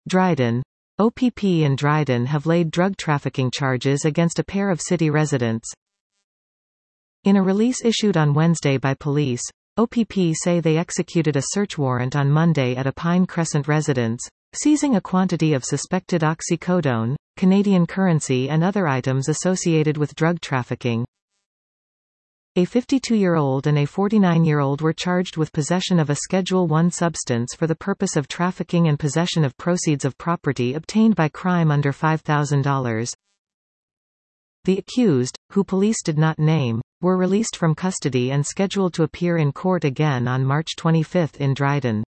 Dryden. OPP in Dryden have laid drug trafficking charges against a pair of city residents. In a release issued on Wednesday by police, OPP say they executed a search warrant on Monday at a Pine Crescent residence, seizing a quantity of suspected oxycodone, Canadian currency and other items associated with drug trafficking. A 52-year-old and a 49-year-old were charged with possession of a Schedule I substance for the purpose of trafficking and possession of proceeds of property obtained by crime under $5,000. The accused, who police did not name, were released from custody and scheduled to appear in court again on March 25 in Dryden.